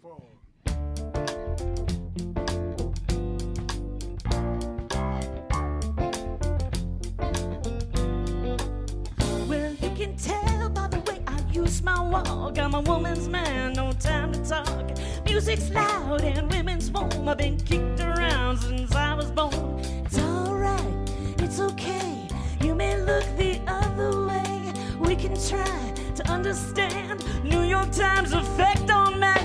Well, you can tell by the way I use my walk. I'm a woman's man, no time to talk. Music's loud and women's warm. I've been kicked around since I was born. It's alright, it's okay. You may look the other way. We can try to understand New York Times' effect on man.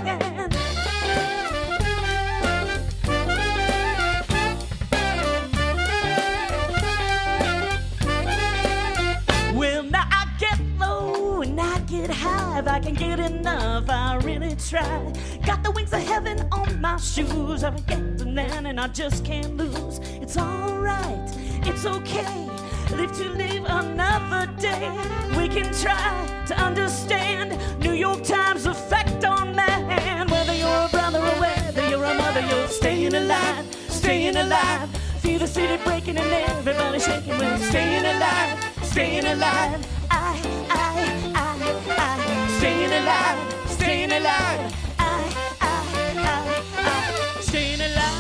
Well, now I get low and I get high. If I can get enough, I really try. Got the wings of heaven on my shoes. I forget the man and I just can't lose. It's alright, it's okay. Live to live another day. We can try to understand New York Times' effect on man. Whether you're a brother or whether you're a mother, you're staying alive, staying alive. Feel the city breaking and everybody shaking. We're staying alive, staying alive. Staying alive, staying alive. Staying alive.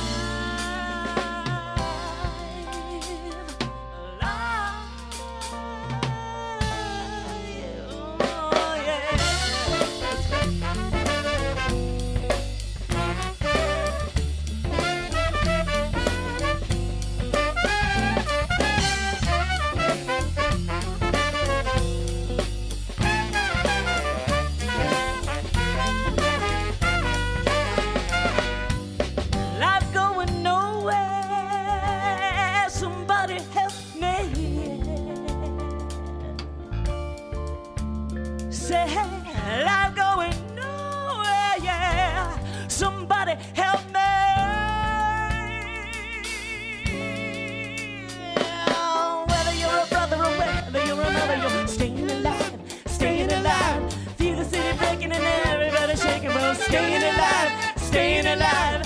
Staying alive, staying alive.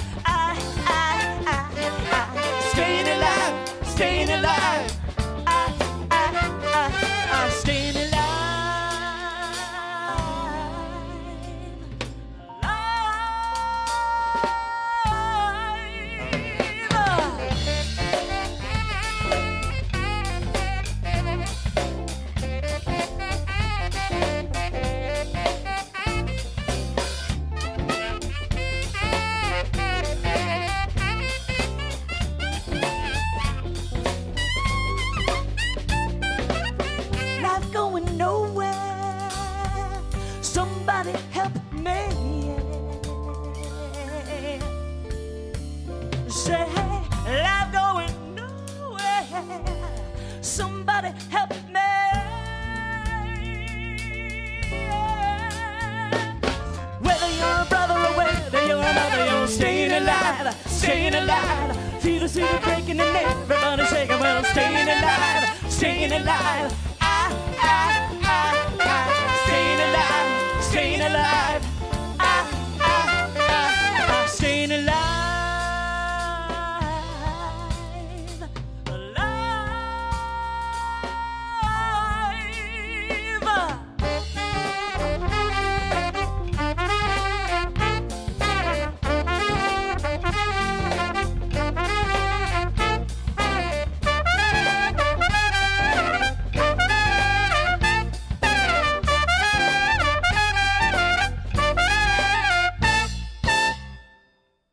Staying alive, staying alive. Staying alive. Staying alive, feel the city breaking and everybody shaking. Well, staying alive, staying alive.